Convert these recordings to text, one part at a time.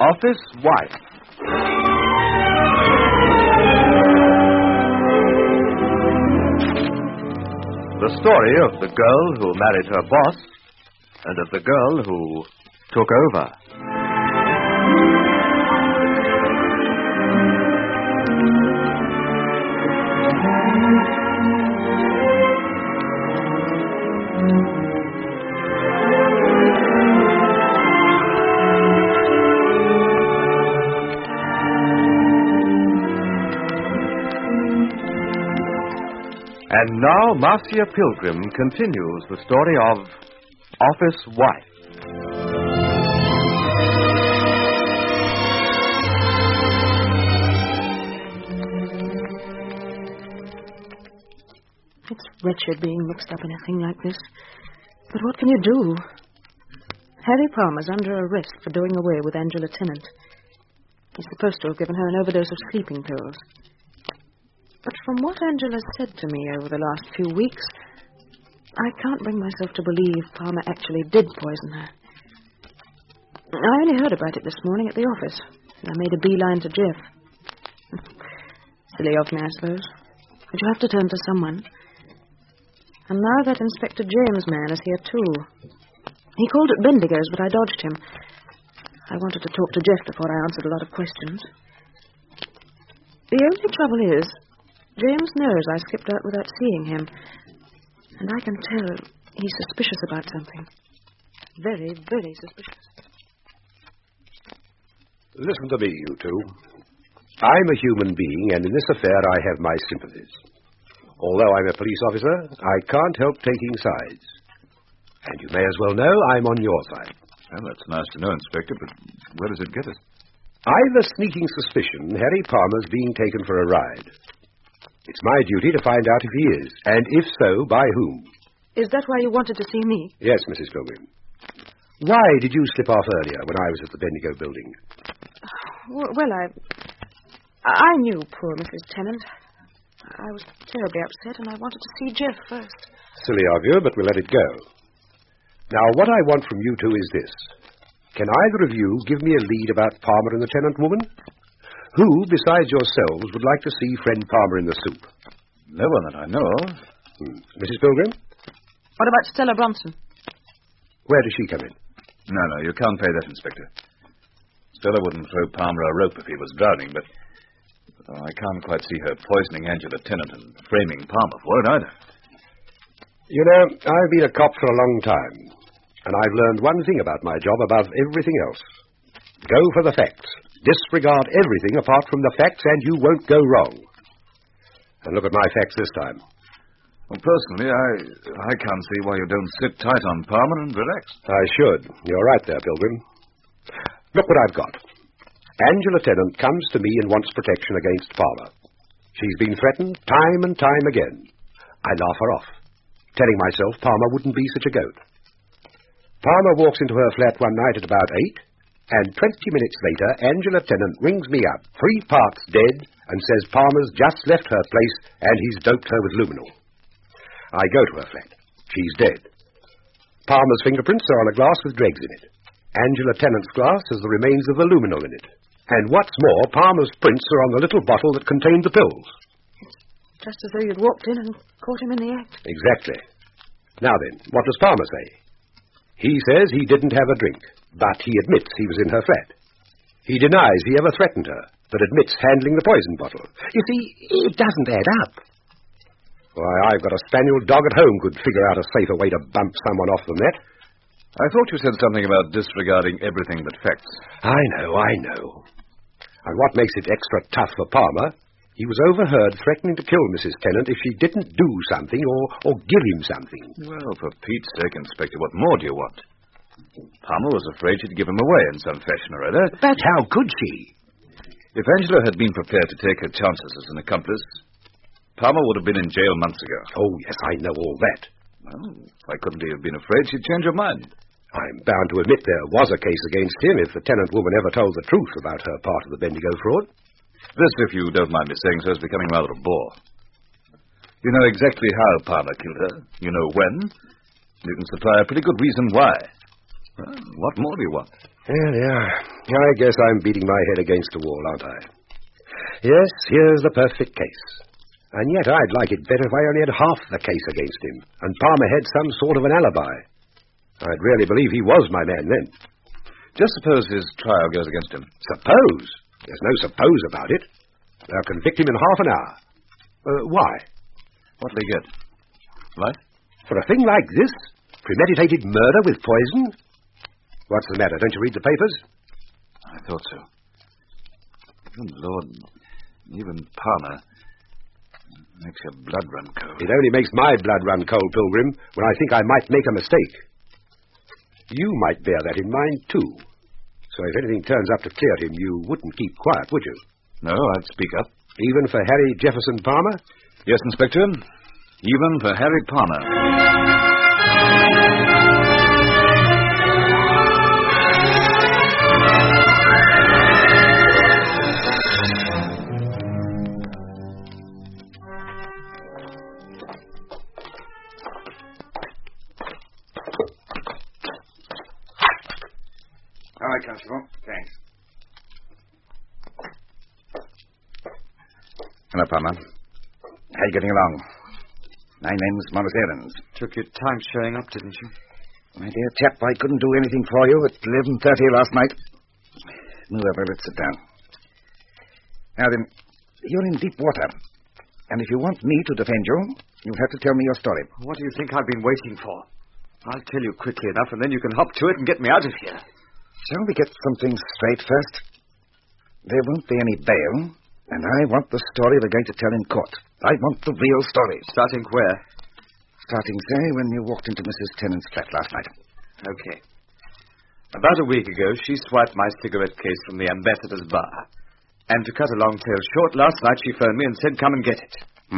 Office Wife. The story of the girl who married her boss and of the girl who took over. And now Marcia Pilgrim continues the story of Office Wife. It's wretched being mixed up in a thing like this. But what can you do? Harry Palmer's under arrest for doing away with Angela Tennant. He's supposed to have given her an overdose of sleeping pills. But from what Angela said to me over the last few weeks, I can't bring myself to believe Palmer actually did poison her. I only heard about it this morning at the office, and I made a beeline to Jeff. Silly of me, I suppose. But you have to turn to someone. And now that Inspector James man is here, too. He called at Bendigo's, but I dodged him. I wanted to talk to Jeff before I answered a lot of questions. The only trouble is, James knows I skipped out without seeing him. And I can tell he's suspicious about something. Very, very suspicious. Listen to me, you two. I'm a human being, and in this affair I have my sympathies. Although I'm a police officer, I can't help taking sides. And you may as well know I'm on your side. Well, that's nice to know, Inspector, but where does it get us? I've a sneaking suspicion Harry Palmer's being taken for a ride. It's my duty to find out if he is, and if so, by whom. Is that why you wanted to see me? Yes, Mrs. Pilgrim. Why did you slip off earlier when I was at the Bendigo building? Well, I knew poor Mrs. Tennant. I was terribly upset, and I wanted to see Jeff first. Silly of you, but we'll let it go. Now, what I want from you two is this. Can either of you give me a lead about Palmer and the Tennant woman? Who, besides yourselves, would like to see friend Palmer in the soup? No one that I know of. Mrs. Pilgrim? What about Stella Bronson? Where does she come in? No, you can't pay that, Inspector. Stella wouldn't throw Palmer a rope if he was drowning, but I can't quite see her poisoning Angela Tennant and framing Palmer for it either. You know, I've been a cop for a long time, and I've learned one thing about my job above everything else. Go for the facts. Disregard everything apart from the facts, and you won't go wrong. And look at my facts this time. Well, personally, I can't see why you don't sit tight on Palmer and relax. I should. You're right there, Pilgrim. Look what I've got. Angela Tennant comes to me and wants protection against Palmer. She's been threatened time and time again. I laugh her off, telling myself Palmer wouldn't be such a goat. Palmer walks into her flat one night at about 8, and 20 minutes later, Angela Tennant rings me up, 3 parts dead, and says Palmer's just left her place and he's doped her with luminol. I go to her flat. She's dead. Palmer's fingerprints are on a glass with dregs in it. Angela Tennant's glass has the remains of the luminol in it. And what's more, Palmer's prints are on the little bottle that contained the pills. It's just as though you'd walked in and caught him in the act. Exactly. Now then, what does Palmer say? He says he didn't have a drink, but he admits he was in her flat. He denies he ever threatened her, but admits handling the poison bottle. You see, it doesn't add up. Why, I've got a spaniel dog at home could figure out a safer way to bump someone off than that. I thought you said something about disregarding everything but facts. I know. And what makes it extra tough for Palmer, he was overheard threatening to kill Mrs. Tennant if she didn't do something or give him something. Well, for Pete's sake, Inspector, what more do you want? Palmer was afraid she'd give him away in some fashion or other. But how could she? If Angela had been prepared to take her chances as an accomplice, Palmer would have been in jail months ago. Oh, yes, I know all that. Well, why couldn't he have been afraid she'd change her mind? I'm bound to admit there was a case against him if the Tennant woman ever told the truth about her part of the Bendigo fraud. This, if you don't mind me saying so, is becoming rather a bore. You know exactly how Palmer killed her. You know when. You can supply a pretty good reason why. Well, what more do you want? Yeah. I guess I'm beating my head against a wall, aren't I? Yes, here's the perfect case. And yet I'd like it better if I only had half the case against him, and Palmer had some sort of an alibi. I'd really believe he was my man then. Just suppose his trial goes against him. Suppose? There's no suppose about it. They'll convict him in half an hour. Why? What'll he get? Life? For a thing like this? Premeditated murder with poison? What's the matter? Don't you read the papers? I thought so. Good Lord, even Palmer makes your blood run cold. It only makes my blood run cold, Pilgrim, when I think I might make a mistake. You might bear that in mind, too. So if anything turns up to clear him, you wouldn't keep quiet, would you? No, I'd speak up. Even for Harry Jefferson Palmer? Yes, Inspector. Even for Harry Palmer. All right, Constable. Thanks. Hello, Palmer. How are you getting along? My name's Morris Ahrens. Took your time showing up, didn't you? My dear chap, I couldn't do anything for you at 11:30 last night. Move over, let's sit down. Now then, you're in deep water. And if you want me to defend you, you'll have to tell me your story. What do you think I've been waiting for? I'll tell you quickly enough, and then you can hop to it and get me out of here. Shall we get something straight first? There won't be any bail, and I want the story we're going to tell in court. I want the real story. Starting where? Starting, say, when you walked into Mrs. Tennant's flat last night. Okay. About a week ago, she swiped my cigarette case from the ambassador's bar. And to cut a long tale short, last night she phoned me and said, come and get it.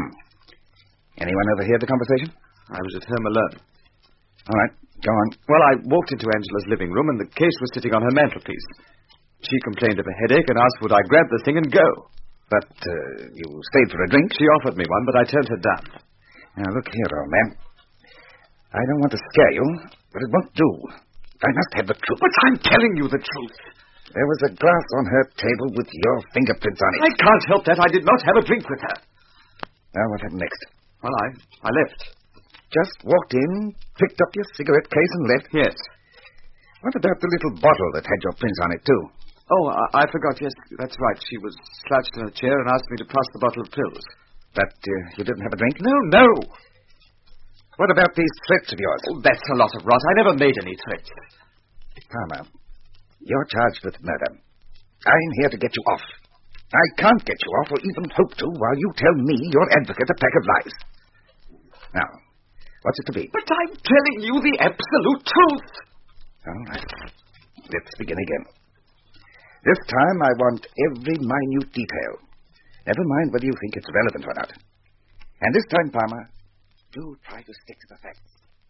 Anyone overhear the conversation? I was at home alone. All right, go on. Well, I walked into Angela's living room, and the case was sitting on her mantelpiece. She complained of a headache and asked would I grab the thing and go. But you stayed for a drink? She offered me one, but I turned her down. Now, look here, old man. I don't want to scare you, but it won't do. I must have the truth. But I'm telling you the truth. There was a glass on her table with your fingerprints on it. I can't help that. I did not have a drink with her. Now, what happened next? Well, I left. Just walked in, picked up your cigarette case and left? Yes. What about the little bottle that had your prints on it, too? Oh, I forgot. Yes, that's right. She was slouched in a chair and asked me to pass the bottle of pills. But you didn't have a drink? No. What about these threats of yours? Oh, that's a lot of rot. I never made any threats. Palmer, you're charged with murder. I'm here to get you off. I can't get you off or even hope to while you tell me, your advocate, a pack of lies. Now, what's it to be? But I'm telling you the absolute truth. All right. Let's begin again. This time I want every minute detail. Never mind whether you think it's relevant or not. And this time, Palmer, do try to stick to the facts.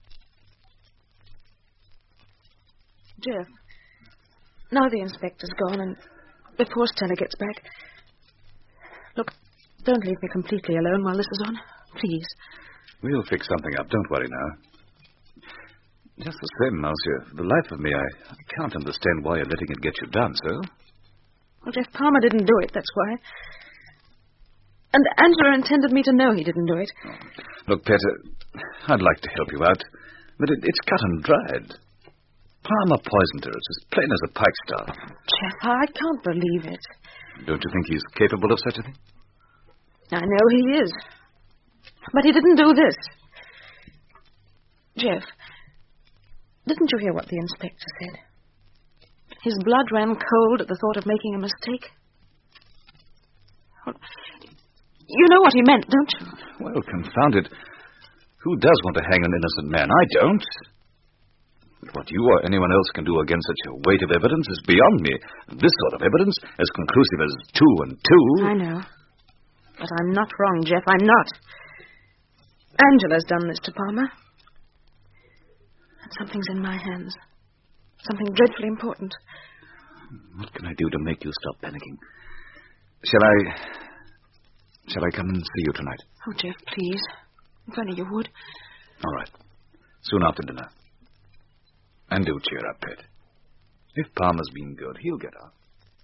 Jeff, now the inspector's gone and before Stella gets back... Look, don't leave me completely alone while this is on. Please. We'll fix something up. Don't worry now. Just the same, Monsieur. For the life of me, I can't understand why you're letting it get you down, sir. Well, Jeff Palmer didn't do it, that's why. And Angela intended me to know he didn't do it. Look, Peter, I'd like to help you out, but it's cut and dried. Palmer poisoned her. It's as plain as a pikestaff. Jeff, I can't believe it. Don't you think he's capable of such a thing? I know he is. But he didn't do this. Jeff, didn't you hear what the inspector said? His blood ran cold at the thought of making a mistake. Well, you know what he meant, don't you? Well, confound it. Who does want to hang an innocent man? I don't. But what you or anyone else can do against such a weight of evidence is beyond me. This sort of evidence, as conclusive as 2 and 2... I know. But I'm not wrong, Jeff. I'm not. Angela's done this to Palmer. And something's in my hands. Something dreadfully important. What can I do to make you stop panicking? Shall I come and see you tonight? Oh, Jeff, please. If only you would. All right. Soon after dinner. And do cheer up, Pet. If Palmer's been good, he'll get her.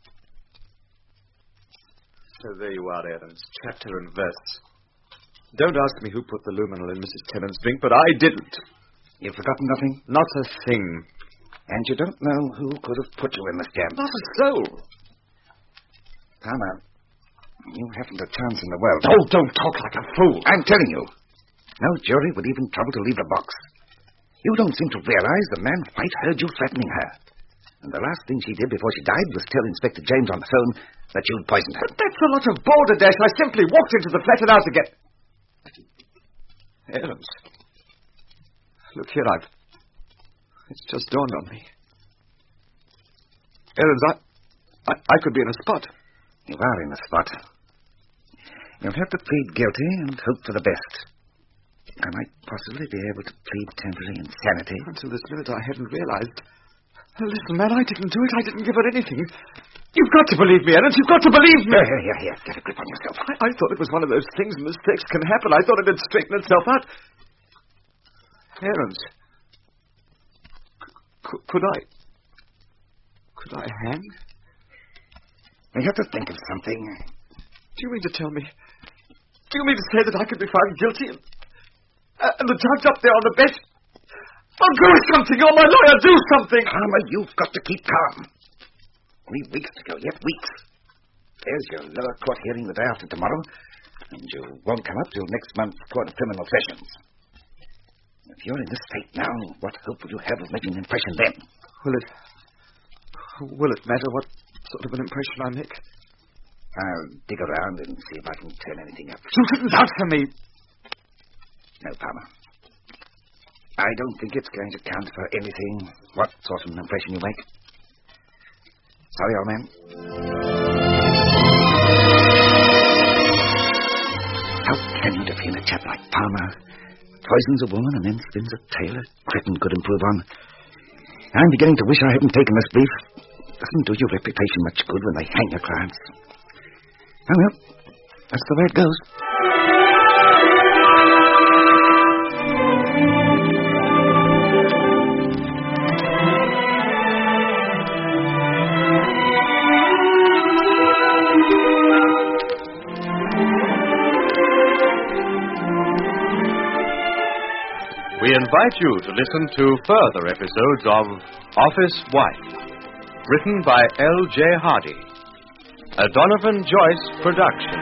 So there you are, Ahrens, chapter and verse. Don't ask me who put the luminol in Mrs. Tennant's drink, but I didn't. You've forgotten nothing? Not a thing. And you don't know who could have put you in this jam? Not a soul. Palmer, you haven't a chance in the world. Oh, don't talk like a fool. I'm telling you. No jury would even trouble to leave the box. You don't seem to realize the man White heard you threatening her. And the last thing she did before she died was tell Inspector James on the phone that you'd poisoned her. But that's a lot of balderdash. I simply walked into the flat and out again. Ahrens. Look here, it's just dawned on me. Ahrens, I could be in a spot. You are in a spot. You'll have to plead guilty and hope for the best. I might possibly be able to plead temporary insanity. Until this minute I hadn't realized. Listen, man, I didn't do it. I didn't give her anything. You've got to believe me, Ahrens. You've got to believe me. Here. Get a grip on yourself. I thought it was one of those things mistakes can happen. I thought it had straightened itself out. Ahrens. Could I hang? You have to think of something. Do you mean to tell me? Do you mean to say that I could be found guilty and the judge up there on the bench? Oh, do something! You're my lawyer! Do something! Palmer, you've got to keep calm. 3 weeks to go, yet weeks. There's your lower court hearing the day after tomorrow, and you won't come up till next month's Court of Criminal Sessions. If you're in this state now, what hope will you have of making an impression then? Will it matter what sort of an impression I make? I'll dig around and see if I can turn anything up. You didn't answer me! No, Palmer. I don't think it's going to count for anything, what sort of an impression you make. Sorry, old man. How can you defend a chap like Palmer? Poisons a woman and then spins a tale a cretin could improve on. I'm beginning to wish I hadn't taken this brief. Doesn't do your reputation much good when they hang your clients. Oh, well, that's the way it goes. We invite you to listen to further episodes of Office Wife, written by L.J. Hardy, a Donovan Joyce production.